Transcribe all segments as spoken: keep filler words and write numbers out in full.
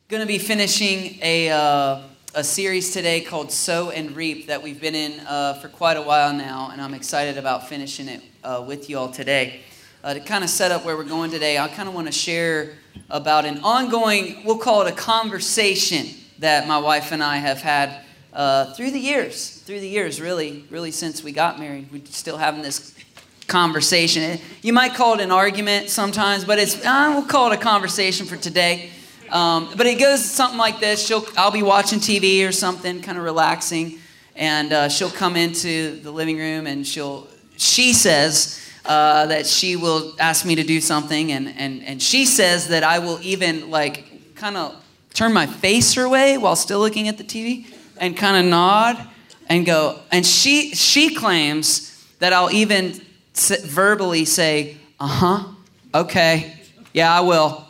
Going to be finishing a uh, a series today called Sow and Reap that we've been in uh, for quite a while now, and I'm excited about finishing it uh, with you all today. Uh, to kind of set up where we're going today, I kind of want to share about an ongoing, we'll call it a conversation that my wife and I have had uh, through the years, through the years, really, really since we got married. We're still having this conversation. You might call it an argument sometimes, but it's uh, we'll call it a conversation for today. Um, but it goes something like this. She'll, I'll be watching T V or something, kind of relaxing, and uh, she'll come into the living room and she'll, she says uh, that she will ask me to do something, and and and she says that I will even like kind of turn my face her way while still looking at the T V and kind of nod and go. And she she claims that I'll even sit, verbally say, "Uh-huh, okay, yeah, I will."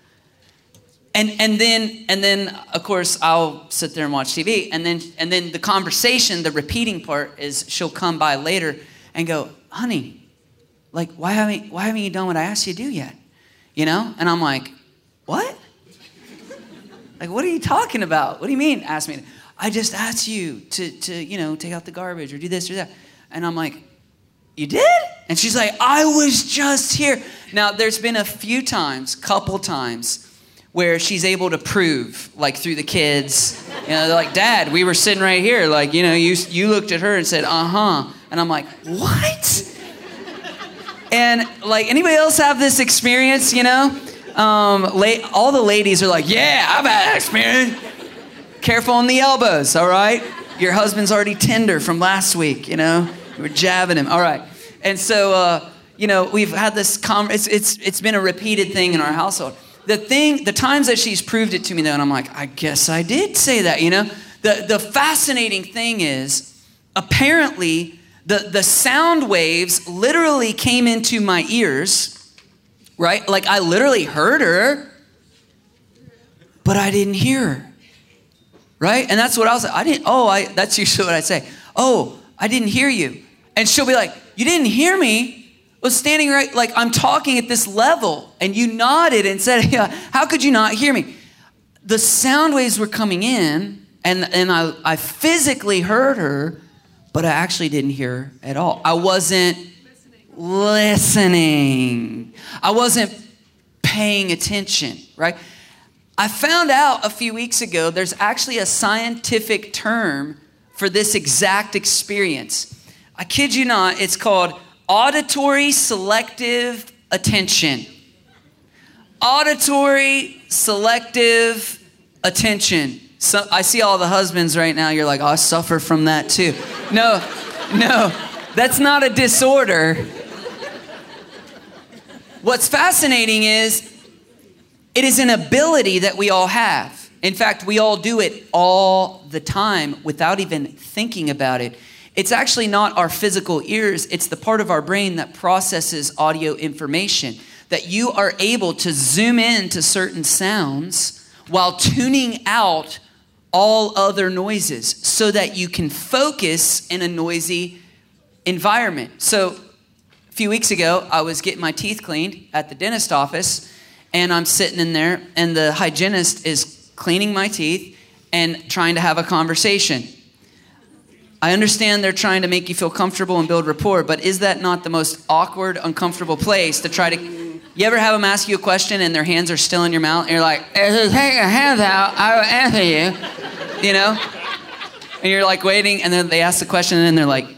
And and then and then of course I'll sit there and watch T V, and then and then the conversation, the repeating part is she'll come by later and go, "Honey, like why haven't why haven't you done what I asked you to do yet?" You know? And I'm like, "What? Like what are you talking about? What do you mean ask me? To, I just asked you to to you know take out the garbage or do this or that." And I'm like, "You did?" And she's like, "I was just here." Now there's been a few times, couple times, where she's able to prove, like through the kids, you know, they're like, "Dad, we were sitting right here. Like, you know, you you looked at her and said, uh-huh." And I'm like, "What?" And like, anybody else have this experience, you know? Um, la- all the ladies are like, "Yeah, I've had that experience." Careful on the elbows, all right? Your husband's already tender from last week, you know? You were jabbing him, all right. And so, uh, you know, we've had this, com- it's, it's it's been a repeated thing in our household. The thing, the times that she's proved it to me, though, and I'm like, I guess I did say that, you know? The the fascinating thing is, apparently, the, the sound waves literally came into my ears, right? Like, I literally heard her, but I didn't hear her, right? And that's what I was like, I didn't, oh, I. that's usually what I say. "Oh, I didn't hear you." And she'll be like, "You didn't hear me?" Was standing right, like I'm talking at this level, and you nodded and said, "Yeah, how could you not hear me?" The sound waves were coming in, and, and I, I physically heard her, but I actually didn't hear her at all. I wasn't listening. listening. I wasn't paying attention, right? I found out a few weeks ago there's actually a scientific term for this exact experience. I kid you not, it's called auditory selective attention. Auditory selective attention. So I see all the husbands right now. You're like, "Oh, I suffer from that too." No, no, that's not a disorder. What's fascinating is it is an ability that we all have. In fact, we all do it all the time without even thinking about it. It's actually not our physical ears. It's the part of our brain that processes audio information, that you are able to zoom in to certain sounds while tuning out all other noises so that you can focus in a noisy environment. So a few weeks ago, I was getting my teeth cleaned at the dentist office, and I'm sitting in there, and the hygienist is cleaning my teeth and trying to have a conversation. I understand they're trying to make you feel comfortable and build rapport, but is that not the most awkward, uncomfortable place to try to... You ever have them ask you a question and their hands are still in your mouth, and you're like, "If you take your hands out, I will answer you," you know? And you're like waiting, and then they ask the question, and then they're like...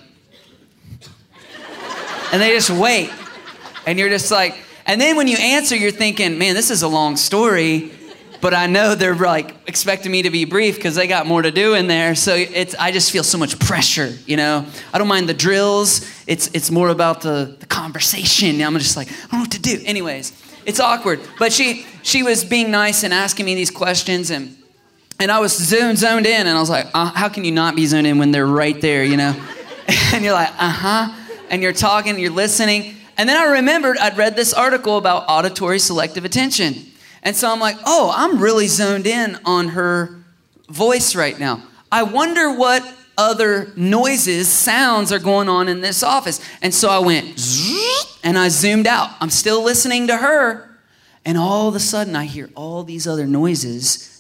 And they just wait. And you're just like... And then when you answer, you're thinking, "Man, this is a long story," but I know they're like expecting me to be brief because they got more to do in there. So it's I just feel so much pressure, you know. I don't mind the drills. It's it's more about the, the conversation. I'm just like, I don't know what to do. Anyways, it's awkward. But she she was being nice and asking me these questions, and and I was zoned zoned in, and I was like, uh, how can you not be zoned in when they're right there, you know? And you're like, uh-huh. And you're talking, you're listening. And then I remembered I'd read this article about auditory selective attention. And so I'm like, oh, I'm really zoned in on her voice right now. I wonder what other noises, sounds are going on in this office. And so I went, and I zoomed out. I'm still listening to her. And all of a sudden, I hear all these other noises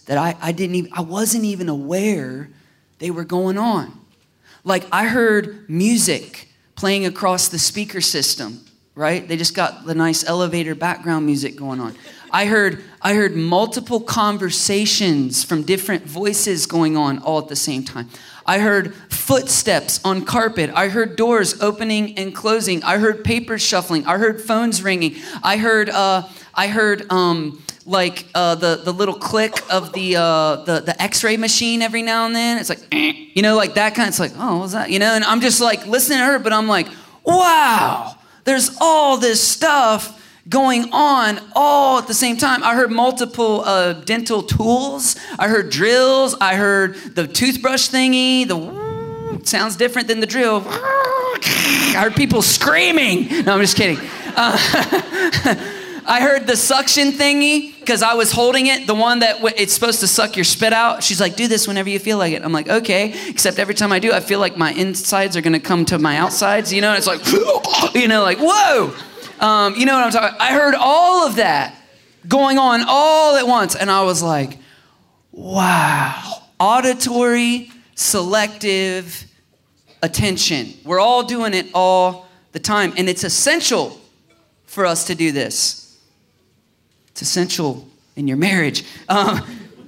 that I, I didn't even, I wasn't even aware they were going on. Like I heard music playing across the speaker system, right? They just got the nice elevator background music going on. I heard, I heard multiple conversations from different voices going on all at the same time. I heard footsteps on carpet. I heard doors opening and closing. I heard papers shuffling. I heard phones ringing. I heard, uh, I heard, um, like uh, the the little click of the uh, the the X-ray machine every now and then. It's like, eh, you know, like that kind. It's like, oh, what's that? You know, and I'm just like listening to her, but I'm like, wow, there's all this stuff going on all at the same time. I heard multiple uh, dental tools. I heard drills. I heard the toothbrush thingy. The sounds different than the drill. I heard people screaming. No, I'm just kidding. Uh, I heard the suction thingy because I was holding it, the one that w- it's supposed to suck your spit out. She's like, do this whenever you feel like it. I'm like, okay. Except every time I do, I feel like my insides are going to come to my outsides. You know, and it's like, you know, like, whoa. Um, you know what I'm talking about? I heard all of that going on all at once. And I was like, wow. Auditory, selective attention. We're all doing it all the time. And it's essential for us to do this. It's essential in your marriage. Um,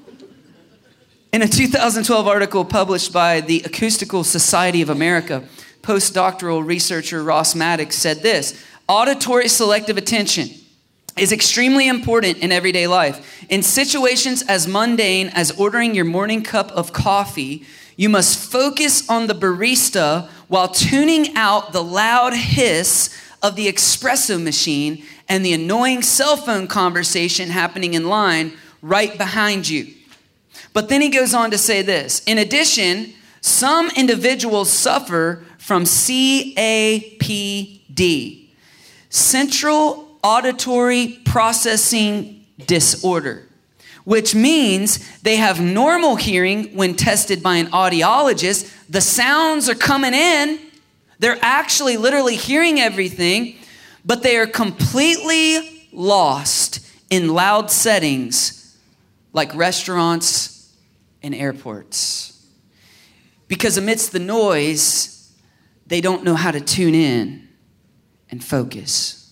in a two thousand twelve article published by the Acoustical Society of America, postdoctoral researcher Ross Maddox said this: auditory selective attention is extremely important in everyday life. In situations as mundane as ordering your morning cup of coffee, you must focus on the barista while tuning out the loud hiss of the espresso machine and the annoying cell phone conversation happening in line right behind you. But then he goes on to say this: in addition, some individuals suffer from C A P D, Central Auditory Processing Disorder, which means they have normal hearing when tested by an audiologist. The sounds are coming in. They're actually literally hearing everything, but they are completely lost in loud settings like restaurants and airports. Because amidst the noise, they don't know how to tune in and focus.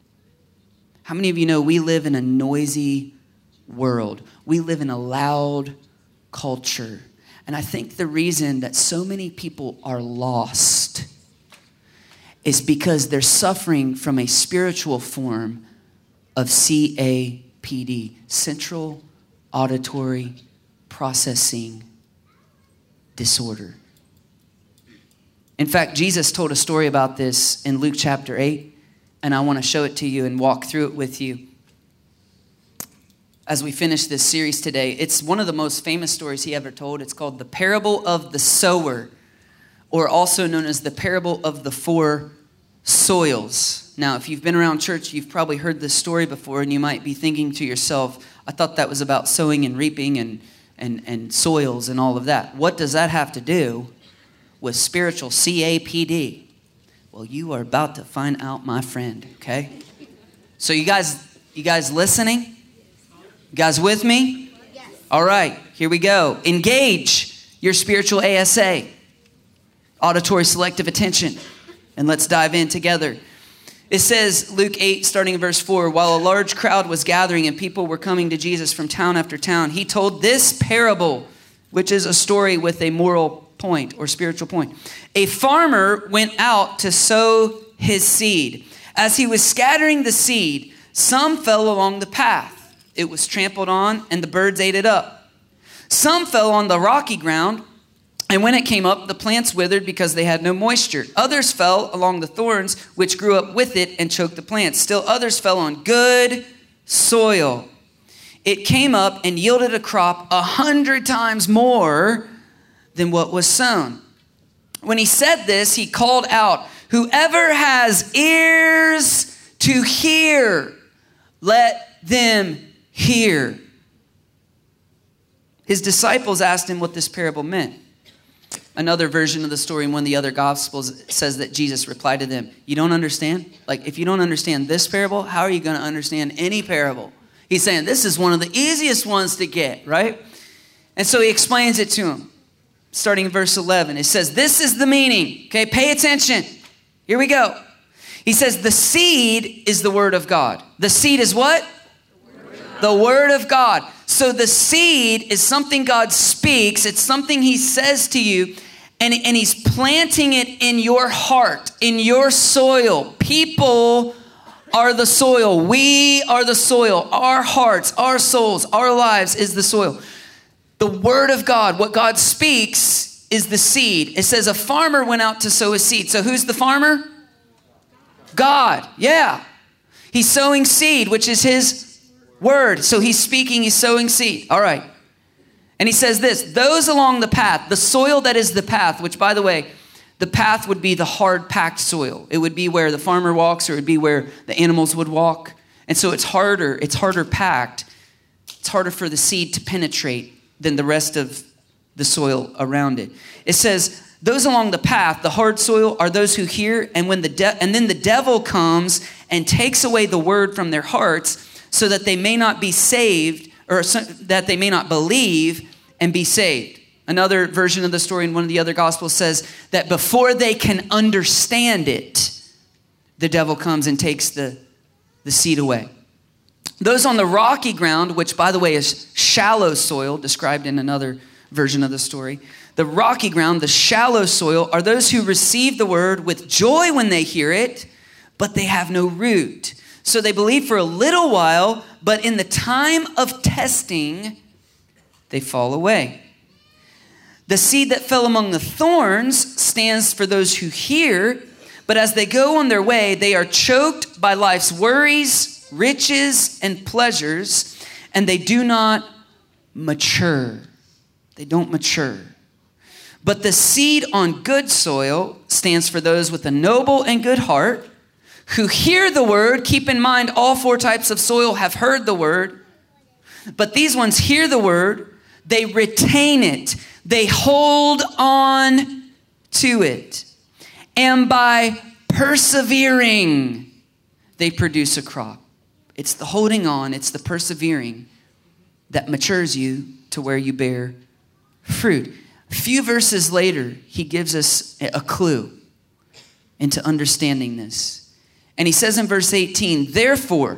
How many of you know we live in a noisy world? We live in a loud culture. And I think the reason that so many people are lost is because they're suffering from a spiritual form of C A P D, Central Auditory Processing Disorder. In fact, Jesus told a story about this in Luke chapter eight, and I want to show it to you and walk through it with you as we finish this series today. It's one of the most famous stories he ever told. It's called the Parable of the Sower, or also known as the Parable of the Four Soils. Now, if you've been around church, you've probably heard this story before, and you might be thinking to yourself, I thought that was about sowing and reaping and, and, and soils and all of that. What does that have to do with spiritual C A P D? Well, you are about to find out, my friend, okay? So you guys, you guys listening? You guys with me? Yes. All right, here we go. Engage your spiritual A S A, auditory selective attention. And let's dive in together. It says, Luke eight, starting in verse four, while a large crowd was gathering and people were coming to Jesus from town after town, he told this parable, which is a story with a moral point or spiritual point. A farmer went out to sow his seed. As he was scattering the seed, some fell along the path. It was trampled on and the birds ate it up. Some fell on the rocky ground, and when it came up, the plants withered because they had no moisture. Others fell along the thorns, which grew up with it and choked the plants. Still others fell on good soil. It came up and yielded a crop a hundred times more than what was sown. When he said this, he called out, whoever has ears to hear, let them hear. His disciples asked him what this parable meant. Another version of the story in one of the other Gospels says that Jesus replied to them, you don't understand? Like, if you don't understand this parable, how are you going to understand any parable? He's saying this is one of the easiest ones to get, right? And so he explains it to him, starting in verse eleven. It says, this is the meaning. Okay, pay attention. Here we go. He says, the seed is the word of God. The seed is what? The word of God. So the seed is something God speaks. It's something he says to you. And, and he's planting it in your heart, in your soil. People are the soil. We are the soil. Our hearts, our souls, our lives is the soil. The word of God, what God speaks, is the seed. It says a farmer went out to sow his seed. So who's the farmer? God. Yeah. He's sowing seed, which is his word. So he's speaking, he's sowing seed. All right. And he says this, those along the path, the soil that is the path, which by the way, the path would be the hard packed soil. It would be where the farmer walks, or it would be where the animals would walk. And so it's harder, it's harder packed. It's harder for the seed to penetrate than the rest of the soil around it. It says, those along the path, the hard soil, are those who hear, and when the de- and then the devil comes and takes away the word from their hearts, so that they may not be saved, or so, that they may not believe and be saved. Another version of the story in one of the other gospels says that before they can understand it, the devil comes and takes the, the seed away. Those on the rocky ground, which by the way is shallow soil, described in another version of the story. The rocky ground, the shallow soil, are those who receive the word with joy when they hear it, but they have no root. So they believe for a little while, but in the time of testing, they fall away. The seed that fell among the thorns stands for those who hear, but as they go on their way, they are choked by life's worries, riches, and pleasures, and they do not mature. They don't mature. But the seed on good soil stands for those with a noble and good heart, who hear the word. Keep in mind, all four types of soil have heard the word, but these ones hear the word, they retain it, they hold on to it, and by persevering, they produce a crop. It's the holding on, it's the persevering that matures you to where you bear fruit. A few verses later, he gives us a clue into understanding this. And he says in verse eighteen, therefore,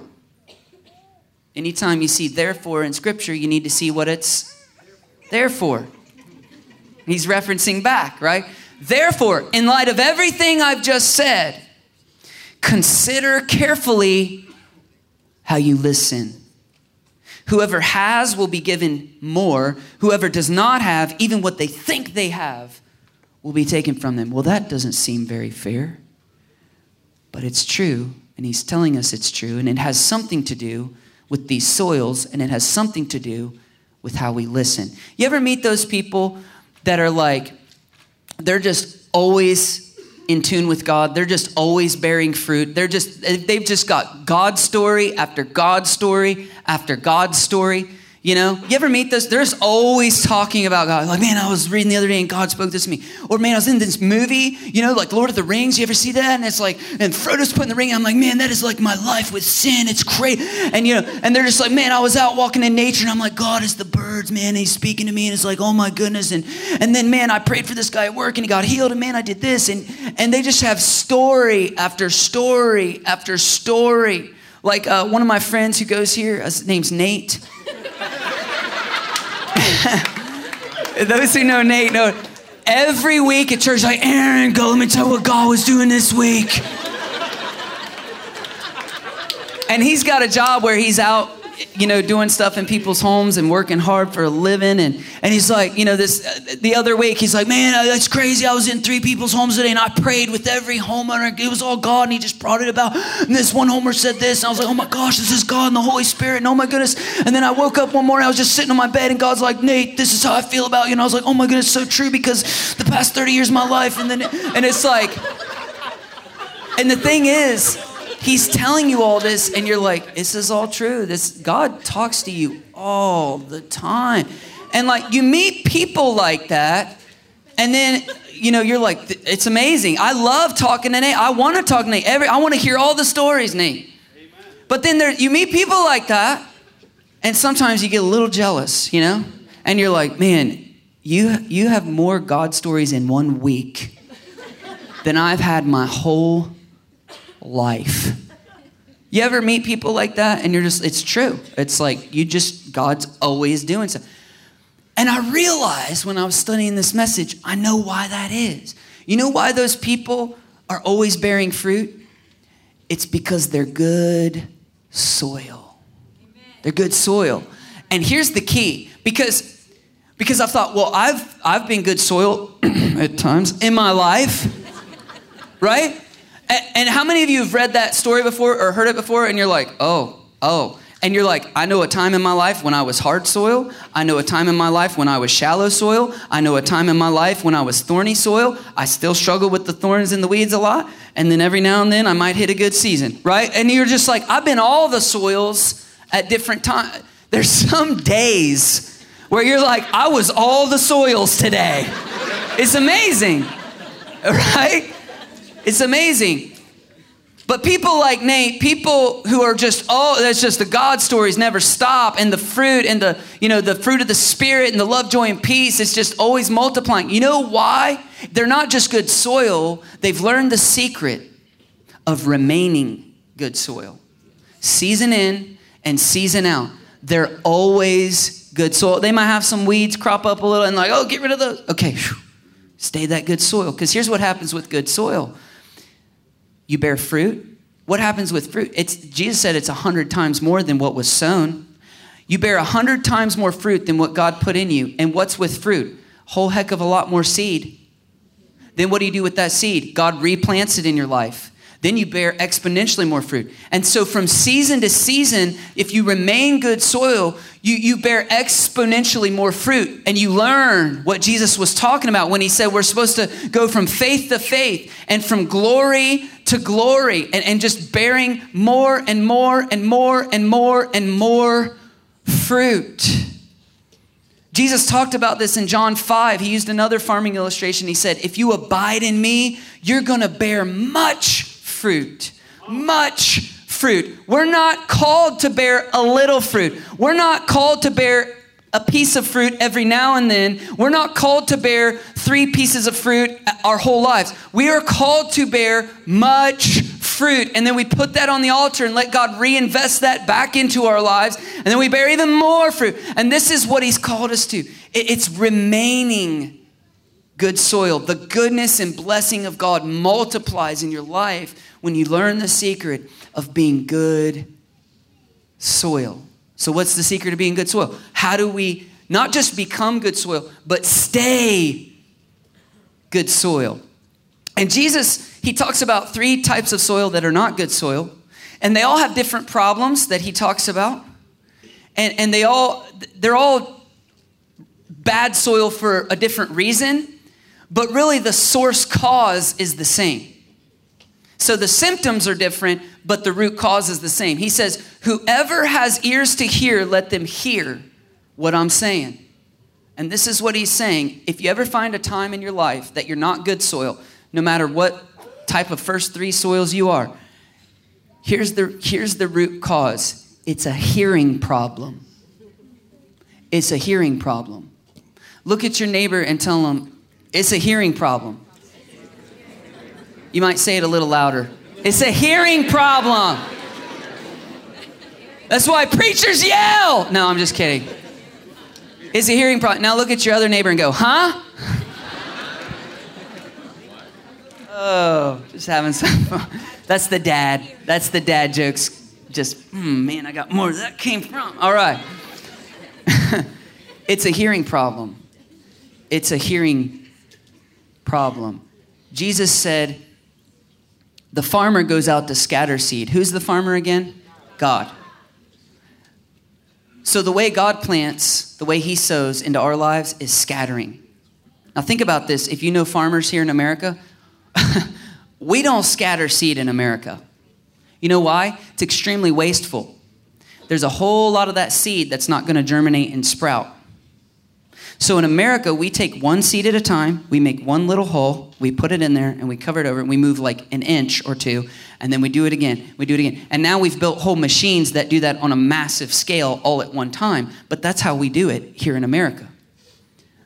anytime you see therefore in scripture, you need to see what it's there for. He's referencing back, right? Therefore, in light of everything I've just said, consider carefully how you listen. Whoever has will be given more. Whoever does not have, even what they think they have, will be taken from them. Well, that doesn't seem very fair. But it's true, and he's telling us it's true, and it has something to do with these soils, and it has something to do with how we listen. You ever meet those people that are like, they're just always in tune with God. They're just always bearing fruit. They're just, they've just got God story after God story after God story. You know, you ever meet those? There's always talking about God. Like, man, I was reading the other day and God spoke this to me. Or, man, I was in this movie, you know, like Lord of the Rings. You ever see that? And it's like, and Frodo's putting the ring. I'm like, man, that is like my life with sin. It's great. And, you know, and they're just like, man, I was out walking in nature and I'm like, God is the birds, man. And he's speaking to me and it's like, oh my goodness. And, and then, man, I prayed for this guy at work and he got healed. And, man, I did this. And, and they just have story after story after story. Like uh, one of my friends who goes here, his name's Nate. Those who know Nate know every week at church, like, Aaron, go, let me tell you what God was doing this week. And he's got a job where he's out, you know, doing stuff in people's homes and working hard for a living. And, and he's like, you know, this, uh, the other week, he's like, man, that's crazy. I was in three people's homes today and I prayed with every homeowner. It was all God and he just brought it about. And this one homeowner said this. And I was like, oh my gosh, this is God and the Holy Spirit. And oh my goodness. And then I woke up one morning, I was just sitting on my bed and God's like, Nate, this is how I feel about you. And I was like, oh my goodness, so true because the past thirty years of my life. And then, and it's like, and the thing is, he's telling you all this and you're like, this is all true. This God talks to you all the time. And like you meet people like that and then, you know, you're like, it's amazing. I love talking to Nate. I want to talk to Nate. Every, I want to hear all the stories, Nate. Amen. But then there, you meet people like that and sometimes you get a little jealous, you know? and you're like, man, you you have more God stories in one week than I've had my whole life. You ever meet people like that? And you're just, it's true. It's like, you just, God's always doing something. And I realized when I was studying this message, I know why that is. You know why those people are always bearing fruit? It's because they're good soil. They're good soil. And here's the key. Because, because I've thought, well, I've, I've been good soil at times in my life, right? And, and how many of you have read that story before or heard it before? And you're like, oh, oh. And you're like, I know a time in my life when I was hard soil. I know a time in my life when I was shallow soil. I know a time in my life when I was thorny soil. I still struggle with the thorns and the weeds a lot. And then every now and then I might hit a good season, right? And you're just like, I've been all the soils at different times. There's some days where you're like, I was all the soils today. It's amazing, right? It's amazing. But people like Nate, people who are just, oh, that's just the God stories never stop. And the fruit and the, you know, the fruit of the Spirit and the love, joy, and peace, it's just always multiplying. You know why? They're not just good soil. They've learned the secret of remaining good soil. Season in and season out. They're always good soil. They might have some weeds crop up a little and like, oh, get rid of those. Okay, whew, stay that good soil. Because here's what happens with good soil. You bear fruit. What happens with fruit? It's Jesus said it's a hundred times more than what was sown. You bear a hundred times more fruit than what God put in you. And what's with fruit? Whole heck of a lot more seed. Then what do you do with that seed? God replants it in your life. Then you bear exponentially more fruit. And so from season to season, if you remain good soil, you, you bear exponentially more fruit. And you learn what Jesus was talking about when he said we're supposed to go from faith to faith and from glory to glory and, and just bearing more and more and more and more and more fruit. Jesus talked about this in John five. He used another farming illustration. He said, if you abide in me, you're going to bear much fruit, much fruit. We're not called to bear a little fruit. We're not called to bear a piece of fruit every now and then. We're not called to bear three pieces of fruit our whole lives. We are called to bear much fruit. And then we put that on the altar and let God reinvest that back into our lives. And then we bear even more fruit. And this is what he's called us to. It's remaining good soil. The goodness and blessing of God multiplies in your life when you learn the secret of being good soil. So what's the secret of being good soil? How do we not just become good soil, but stay good soil? And Jesus, he talks about three types of soil that are not good soil. And they all have different problems that he talks about. And, and they all, they're all bad soil for a different reason. But really the source cause is the same. So the symptoms are different, but the root cause is the same. He says, whoever has ears to hear, let them hear what I'm saying. And this is what he's saying. If you ever find a time in your life that you're not good soil, no matter what type of first three soils you are, here's the, here's the root cause. It's a hearing problem. It's a hearing problem. Look at your neighbor and tell them, it's a hearing problem. You might say it a little louder. It's a hearing problem. That's why preachers yell. No, I'm just kidding. It's a hearing problem. Now look at your other neighbor and go, huh? Oh, just having some fun. That's the dad. That's the dad jokes. Just, hmm, man, I got more where that came from. All right. It's a hearing problem. It's a hearing problem. Jesus said, the farmer goes out to scatter seed. Who's the farmer again? God. So the way God plants, the way he sows into our lives is scattering. Now think about this. If you know farmers here in America, we don't scatter seed in America. You know why? It's extremely wasteful. There's a whole lot of that seed that's not going to germinate and sprout. So in America, we take one seed at a time, we make one little hole, we put it in there, and we cover it over, and we move like an inch or two, and then we do it again, we do it again. And now we've built whole machines that do that on a massive scale all at one time, but that's how we do it here in America.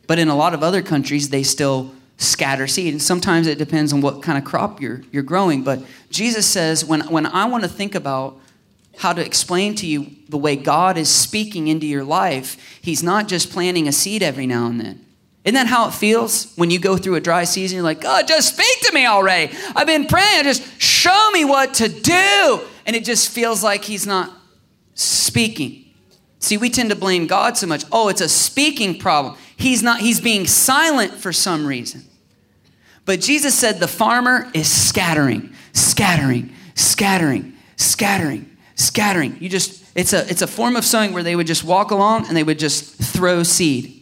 But in a lot of other countries, they still scatter seed. And sometimes it depends on what kind of crop you're, you're growing. But Jesus says, when, when I want to think about how to explain to you the way God is speaking into your life, he's not just planting a seed every now and then. Isn't that how it feels when you go through a dry season? You're like, God, just speak to me already. I've been praying. Just show me what to do. And it just feels like he's not speaking. See, we tend to blame God so much. Oh, it's a speaking problem. He's not, he's being silent for some reason. But Jesus said the farmer is scattering, scattering, scattering, scattering, scattering. You just, it's a, it's a form of sowing where they would just walk along and they would just throw seed.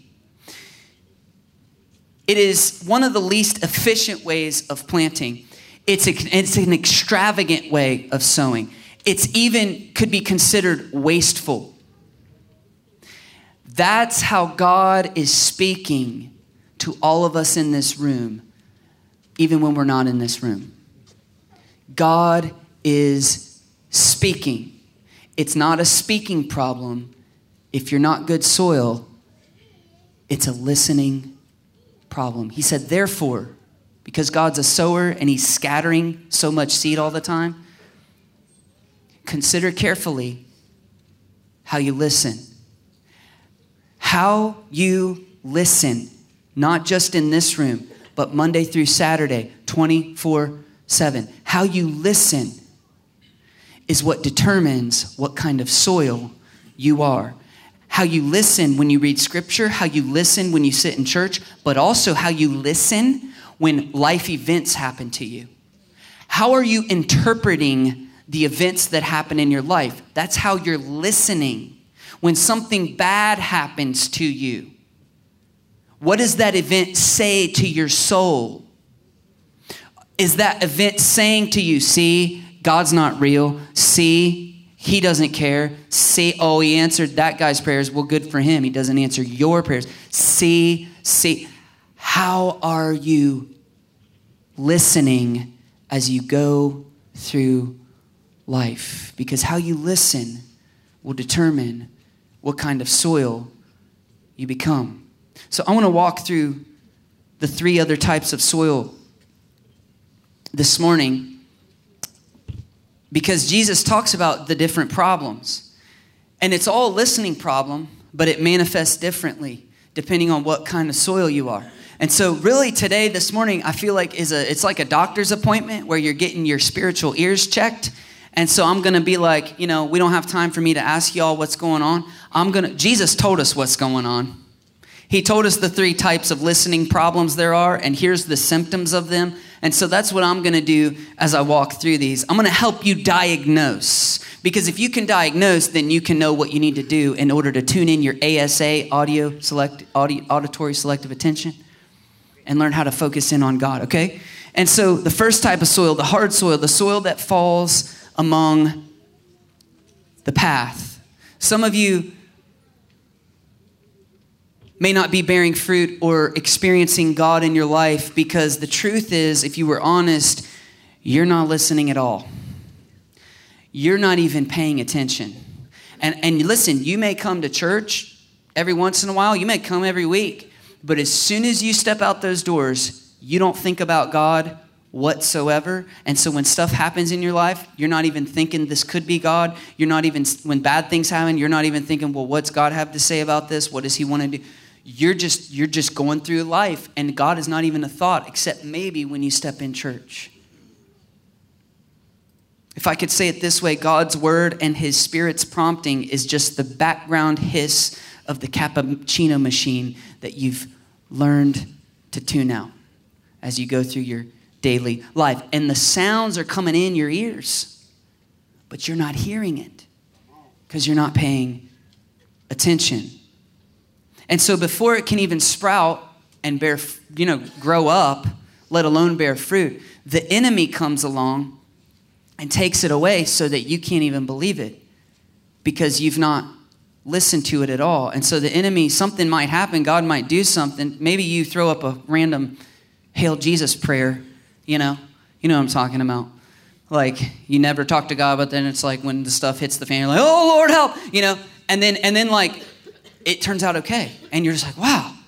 It is one of the least efficient ways of planting. It's, a, it's an extravagant way of sowing. It's even could be considered wasteful. That's how God is speaking to all of us in this room, even when we're not in this room. God is speaking. It's not a speaking problem. If you're not good soil, it's a listening problem. He said, therefore, because God's a sower and he's scattering so much seed all the time, consider carefully how you listen. How you listen, not just in this room, but Monday through Saturday, twenty-four seven. How you listen is what determines what kind of soil you are. How you listen when you read scripture, how you listen when you sit in church, but also how you listen when life events happen to you. How are you interpreting the events that happen in your life? That's how you're listening. When something bad happens to you, what does that event say to your soul? Is that event saying to you, see, God's not real. See, he doesn't care. See, oh, he answered that guy's prayers. Well, good for him. He doesn't answer your prayers. See, see, how are you listening as you go through life? Because how you listen will determine what kind of soil you become. So I want to walk through the three other types of soil this morning because Jesus talks about the different problems. And it's all a listening problem, but it manifests differently depending on what kind of soil you are. And so really today, this morning, I feel like is a it's like a doctor's appointment where you're getting your spiritual ears checked. And so I'm going to be like, you know, we don't have time for me to ask y'all what's going on. I'm going to, Jesus told us what's going on. He told us the three types of listening problems there are, and here's the symptoms of them. And so that's what I'm going to do as I walk through these. I'm going to help you diagnose, because if you can diagnose, then you can know what you need to do in order to tune in your A S A, audio select, audio, auditory selective attention, and learn how to focus in on God, okay? And so the first type of soil, the hard soil, the soil that falls among the path. Some of you may not be bearing fruit or experiencing God in your life because the truth is, if you were honest, you're not listening at all. You're not even paying attention. And, and listen, you may come to church every once in a while. You may come every week. But as soon as you step out those doors, you don't think about God whatsoever. And so when stuff happens in your life, you're not even thinking this could be God. You're not even, when bad things happen, you're not even thinking, well, what's God have to say about this? What does he want to do? You're just, you're just going through life, and God is not even a thought, except maybe when you step in church. If I could say it this way, God's word and his Spirit's prompting is just the background hiss of the cappuccino machine that you've learned to tune out as you go through your daily life. And the sounds are coming in your ears, but you're not hearing it because you're not paying attention. And so before it can even sprout and bear, you know, grow up, let alone bear fruit, the enemy comes along and takes it away so that you can't even believe it because you've not listened to it at all. And so the enemy, something might happen. God might do something. Maybe you throw up a random Hail Jesus prayer. You know, you know what I'm talking about. Like you never talk to God, but then it's like when the stuff hits the fan, you're like, oh Lord, help, you know, and then, and then like, it turns out okay. And you're just like, wow.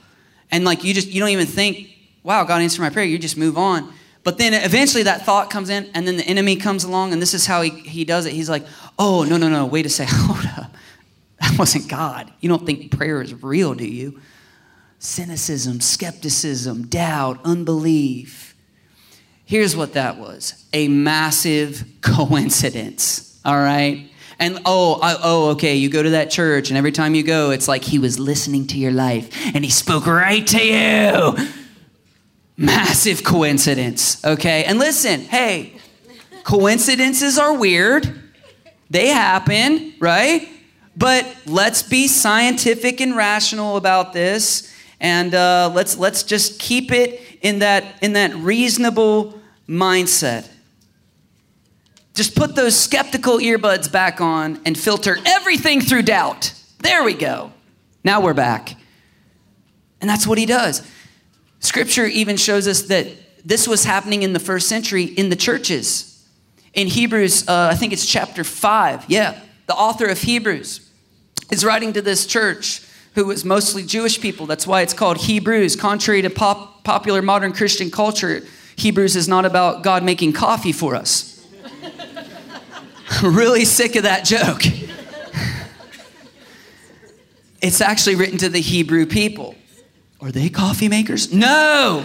And like you just, you don't even think, wow, God answered my prayer. You just move on. But then eventually that thought comes in, and then the enemy comes along, and this is how he, he does it. He's like, oh, no, no, no, wait a second. Hold up. That wasn't God. You don't think prayer is real, do you? Cynicism, skepticism, doubt, unbelief. Here's what that was. A massive coincidence, all right? And oh, I, oh, okay, you go to that church, and every time you go, it's like he was listening to your life, and he spoke right to you. Massive coincidence, okay? And listen, hey, coincidences are weird. They happen, right? But let's be scientific and rational about this, and uh, let's let's just keep it in that in that reasonable mindset. Just put those skeptical earbuds back on and filter everything through doubt. There we go. Now we're back. And that's what he does. Scripture even shows us that this was happening in the first century in the churches. In Hebrews, uh, I think it's chapter five. Yeah, the author of Hebrews is writing to this church who was mostly Jewish people. That's why it's called Hebrews. Contrary to pop, popular modern Christian culture, Hebrews is not about God making coffee for us. Really sick of that joke. It's actually written to the Hebrew people. Are they coffee makers? No!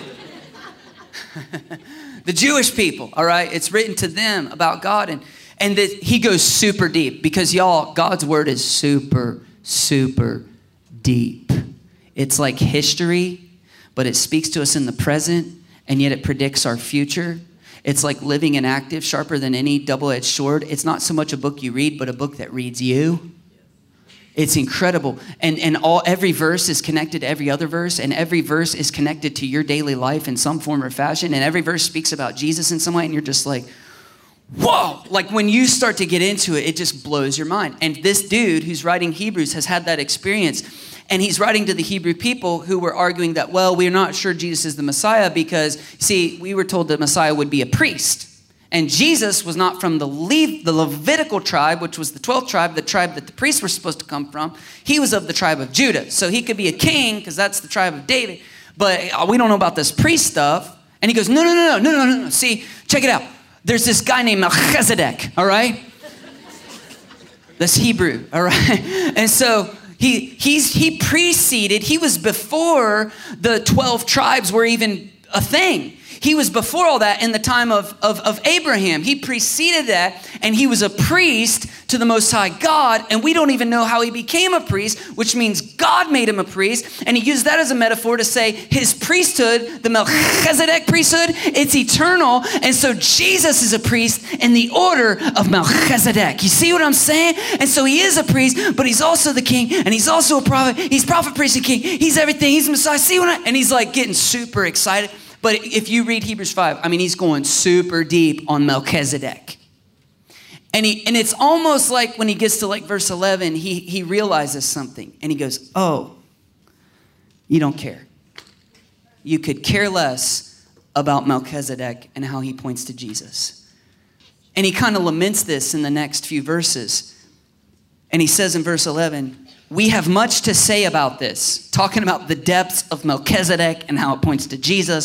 The Jewish people, all right? It's written to them about God. And, and that he goes super deep because, y'all, God's word is super, super deep. It's like history, but it speaks to us in the present, and yet it predicts our future. It's like living and active, sharper than any double-edged sword. It's not so much a book you read, but a book that reads you. It's incredible. And and all every verse is connected to every other verse, and every verse is connected to your daily life in some form or fashion, and every verse speaks about Jesus in some way, and you're just like, whoa! Like when you start to get into it, it just blows your mind. And this dude who's writing Hebrews has had that experience, and he's writing to the Hebrew people who were arguing that, well, we're not sure Jesus is the Messiah because, see, we were told the Messiah would be a priest. And Jesus was not from the, Le- the Levitical tribe, which was the twelfth tribe, the tribe that the priests were supposed to come from. He was of the tribe of Judah. So he could be a king because that's the tribe of David. But we don't know about this priest stuff. And he goes, no, no, no, no, no, no, no. See, check it out. There's this guy named Melchizedek, all right? That's Hebrew, all right? And so he he's he preceded, he was before the twelve tribes were even a thing. He was before all that in the time of, of, of Abraham. He preceded that, and he was a priest to the Most High God, and we don't even know how he became a priest, which means God made him a priest, and he used that as a metaphor to say his priesthood, the Melchizedek priesthood, it's eternal, and so Jesus is a priest in the order of Melchizedek. You see what I'm saying? And so he is a priest, but he's also the king, and he's also a prophet. He's prophet, priest, and king. He's everything. He's the Messiah. See what I, and he's like getting super excited. But if you read Hebrews five, I mean, he's going super deep on Melchizedek. And he and it's almost like when he gets to like verse eleven, he, he realizes something. And he goes, oh, you don't care. You could care less about Melchizedek and how he points to Jesus. And he kind of laments this in the next few verses. And he says in verse eleven, we have much to say about this, talking about the depths of Melchizedek and how it points to Jesus.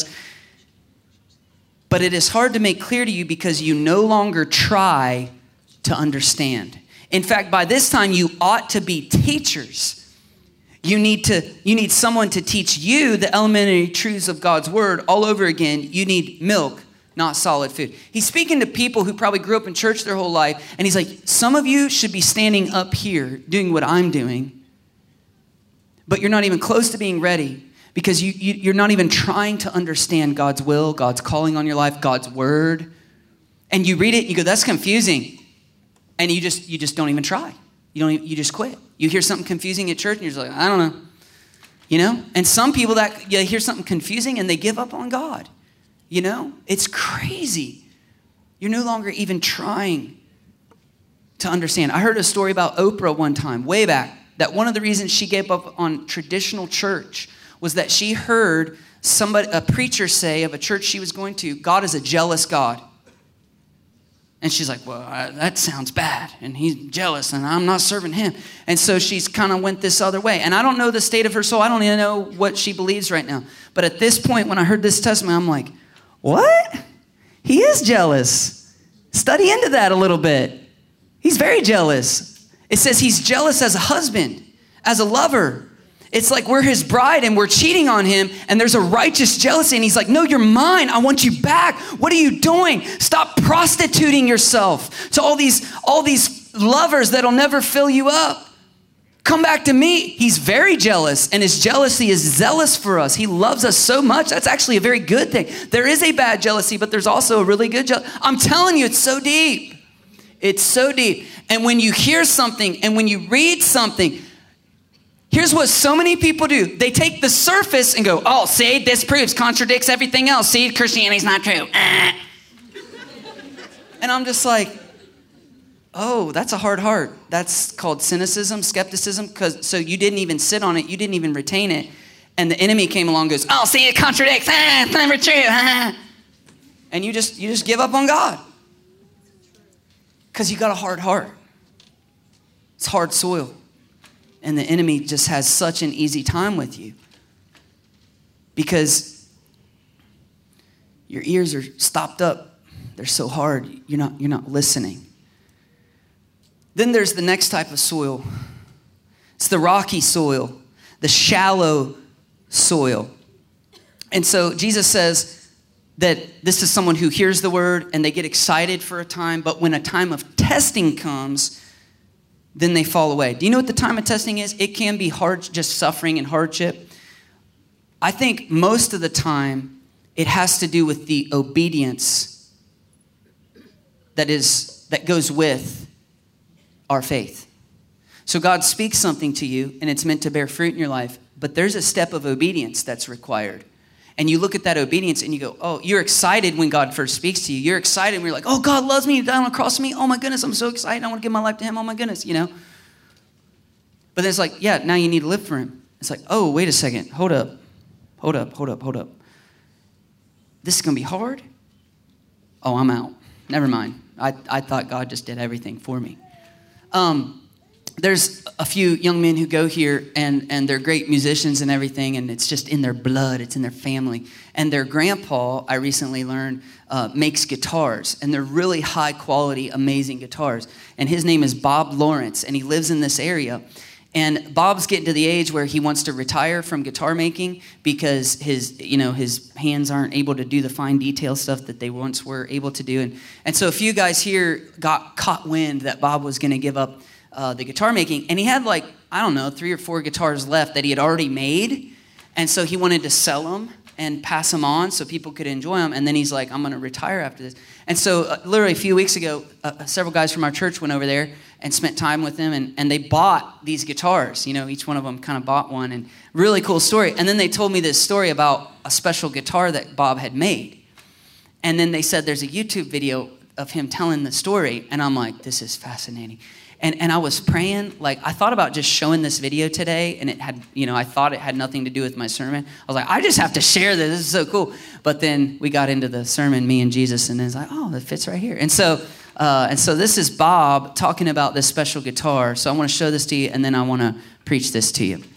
But it is hard to make clear to you because you no longer try to understand. In fact, by this time, you ought to be teachers. You need to, you need someone to teach you the elementary truths of God's word all over again. You need milk, not solid food. He's speaking to people who probably grew up in church their whole life. And he's like, some of you should be standing up here doing what I'm doing. But you're not even close to being ready because you, you, you're not even trying to understand God's will, God's calling on your life, God's word. And you read it, and you go, that's confusing. And you just you just don't even try. You don't even, you just quit. You hear something confusing at church, and you're just like, I don't know. You know? And some people that you hear something confusing, and they give up on God. You know? It's crazy. You're no longer even trying to understand. I heard a story about Oprah one time, way back, that one of the reasons she gave up on traditional church was that she heard somebody, a preacher say of a church she was going to, God is a jealous God. And she's like, well, I, that sounds bad. And he's jealous and I'm not serving him. And so she's kind of went this other way. And I don't know the state of her soul. I don't even know what she believes right now. But at this point, when I heard this testimony, I'm like, what? He is jealous. Study into that a little bit. He's very jealous. It says he's jealous as a husband, as a lover. It's like we're his bride and we're cheating on him and there's a righteous jealousy and he's like, no, you're mine. I want you back. What are you doing? Stop prostituting yourself to all these, all these lovers that'll never fill you up. Come back to me. He's very jealous and his jealousy is zealous for us. He loves us so much. That's actually a very good thing. There is a bad jealousy, but there's also a really good jealousy. I'm telling you, it's so deep. It's so deep. And when you hear something and when you read something, here's what so many people do. They take the surface and go, oh, see, this proves, contradicts everything else. See, Christianity's not true. Ah. And I'm just like, oh, that's a hard heart. That's called cynicism, skepticism, because so you didn't even sit on it. You didn't even retain it. And the enemy came along and goes, oh, see, it contradicts. Ah, it's never true. Ah. And you just, you just give up on God because you got a hard heart. It's hard soil. And the enemy just has such an easy time with you because your ears are stopped up. They're so hard. You're not, you're not listening. Then there's the next type of soil. It's the rocky soil, the shallow soil. And so Jesus says that this is someone who hears the word and they get excited for a time, but when a time of testing comes, then they fall away. Do you know what the time of testing is? It can be hard, just suffering and hardship. I think most of the time it has to do with the obedience that is that goes with our faith. So God speaks something to you and it's meant to bear fruit in your life, but there's a step of obedience that's required. And you look at that obedience and you go, oh, you're excited when God first speaks to you. You're excited when you're like, oh, God loves me. He died on the cross for me. Oh, my goodness, I'm so excited. I want to give my life to him. Oh, my goodness, you know. But then it's like, yeah, now you need to live for him. It's like, oh, wait a second. Hold up. Hold up, hold up, hold up. This is going to be hard? Oh, I'm out. Never mind. I, I thought God just did everything for me. Um, There's a few young men who go here and, and they're great musicians and everything, and it's just in their blood, it's in their family. And their grandpa, I recently learned, uh, makes guitars, and they're really high quality, amazing guitars. And his name is Bob Lawrence, and he lives in this area. And Bob's getting to the age where he wants to retire from guitar making because his, you know, his hands aren't able to do the fine detail stuff that they once were able to do. And, and so a few guys here got caught wind that Bob was going to give up Uh, the guitar making, and he had like, I don't know, three or four guitars left that he had already made, and so he wanted to sell them and pass them on so people could enjoy them, and then he's like, I'm going to retire after this. And so uh, literally a few weeks ago, uh, several guys from our church went over there and spent time with him, and, and they bought these guitars. You know, each one of them kind of bought one, and really cool story. And then they told me this story about a special guitar that Bob had made, and then they said there's a YouTube video of him telling the story, and I'm like, this is fascinating. And and I was praying, like, I thought about just showing this video today, and it had, you know, I thought it had nothing to do with my sermon. I was like, I just have to share this. This is so cool. But then we got into the sermon, me and Jesus, and it's like, oh, that fits right here. And so, uh, and so this is Bob talking about this special guitar. So I want to show this to you, and then I want to preach this to you.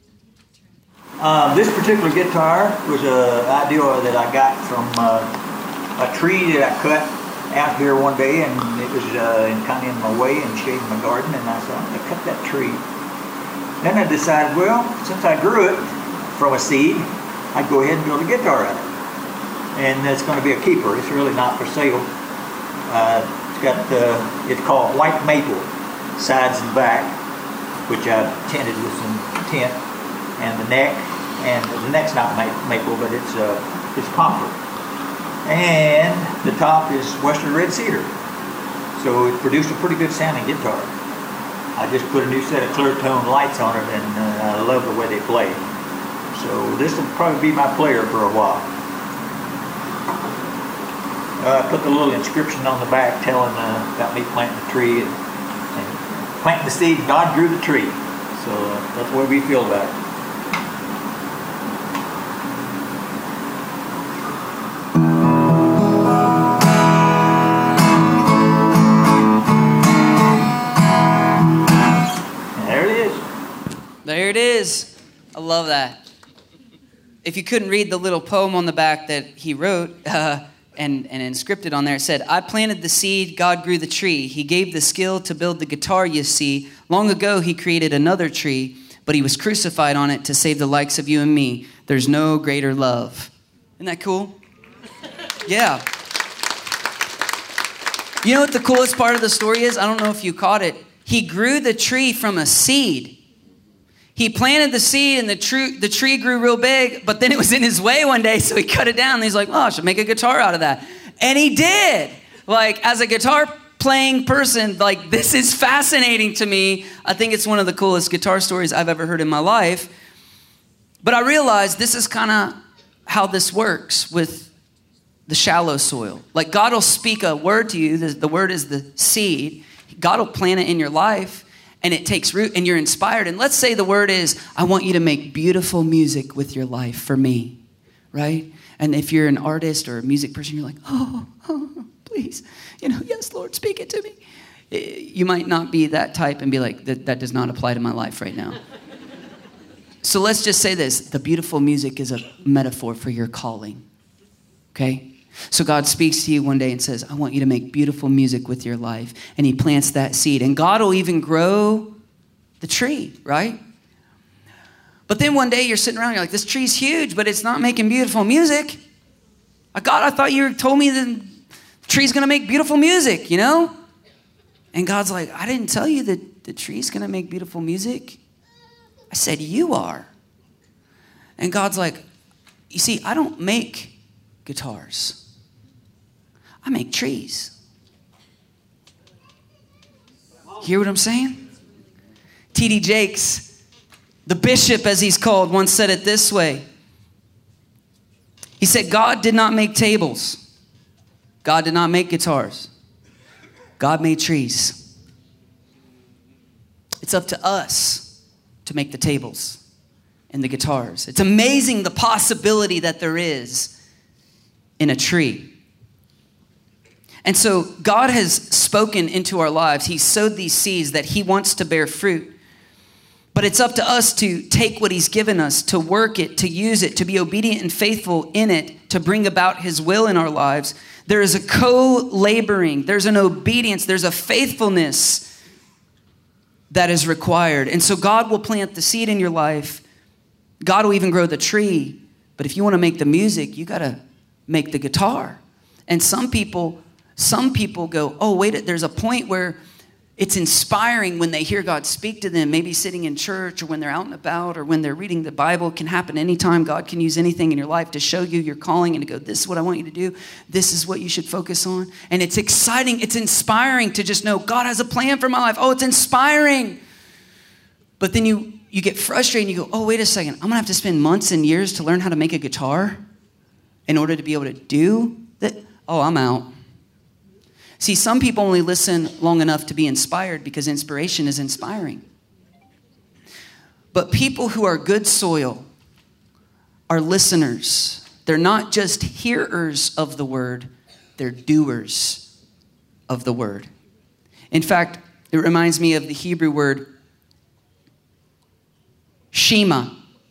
Uh, this particular guitar was an idea that I got from uh, a tree that I cut out here one day, and it was uh, kind of in my way and shading my garden, and I said, I'm going to cut that tree. Then I decided, well, since I grew it from a seed, I'd go ahead and build a guitar out of it. And it's going to be a keeper. It's really not for sale. Uh, it's got, uh, it's called white maple, sides and back, which I tinted with some tint, and the neck, and the neck's not maple, but it's uh, it's poplar. And the top is Western red cedar. So it produced a pretty good sounding guitar. I just put a new set of clear tone lights on it, and uh, I love the way they play. So this will probably be my player for a while. Uh, I put the little inscription on the back telling uh, about me planting the tree and, and planting the seed. God grew the tree. So uh, that's the way we feel about it. love that. If you couldn't read the little poem on the back that he wrote uh, and, and inscripted on there, it said, I planted the seed, God grew the tree. He gave the skill to build the guitar, you see. Long ago, he created another tree, but he was crucified on it to save the likes of you and me. There's no greater love. Isn't that cool? Yeah. You know what the coolest part of the story is? I don't know if you caught it. He grew the tree from a seed. He planted the seed and the tree, the tree grew real big, but then it was in his way one day, so he cut it down. And he's like, oh, I should make a guitar out of that. And he did. Like, as a guitar playing person, like, this is fascinating to me. I think it's one of the coolest guitar stories I've ever heard in my life. But I realized this is kind of how this works with the shallow soil. Like, God will speak a word to you. The, the word is the seed. God will plant it in your life, and it takes root, and you're inspired. And let's say the word is, I want you to make beautiful music with your life for me, right? And if you're an artist or a music person, you're like, oh, oh please, you know, yes, Lord, speak it to me. You might not be that type and be like, that, that does not apply to my life right now. So let's just say this. The beautiful music is a metaphor for your calling, okay? So God speaks to you one day and says, I want you to make beautiful music with your life. And he plants that seed. And God will even grow the tree, right? But then one day you're sitting around, you're like, this tree's huge, but it's not making beautiful music. God, I thought you told me the tree's going to make beautiful music, you know? And God's like, I didn't tell you that the tree's going to make beautiful music. I said, you are. And God's like, you see, I don't make guitars. I make trees. Hear what I'm saying? T D Jakes, the bishop as he's called, once said it this way. He said, God did not make tables. God did not make guitars. God made trees. It's up to us to make the tables and the guitars. It's amazing the possibility that there is in a tree. And so God has spoken into our lives. He sowed these seeds that he wants to bear fruit. But it's up to us to take what he's given us, to work it, to use it, to be obedient and faithful in it, to bring about his will in our lives. There is a co-laboring, there's an obedience, there's a faithfulness that is required. And so God will plant the seed in your life. God will even grow the tree. But if you want to make the music, you got to make the guitar. And some people, some people go, oh, wait, there's a point where it's inspiring when they hear God speak to them, maybe sitting in church or when they're out and about or when they're reading the Bible. It can happen anytime. God can use anything in your life to show you your calling and to go, this is what I want you to do. This is what you should focus on. And it's exciting. It's inspiring to just know God has a plan for my life. Oh, it's inspiring. But then you, you get frustrated and you go, oh, wait a second. I'm going to have to spend months and years to learn how to make a guitar in order to be able to do that. Oh, I'm out. See, some people only listen long enough to be inspired because inspiration is inspiring. But people who are good soil are listeners. They're not just hearers of the word, they're doers of the word. In fact, it reminds me of the Hebrew word Shema.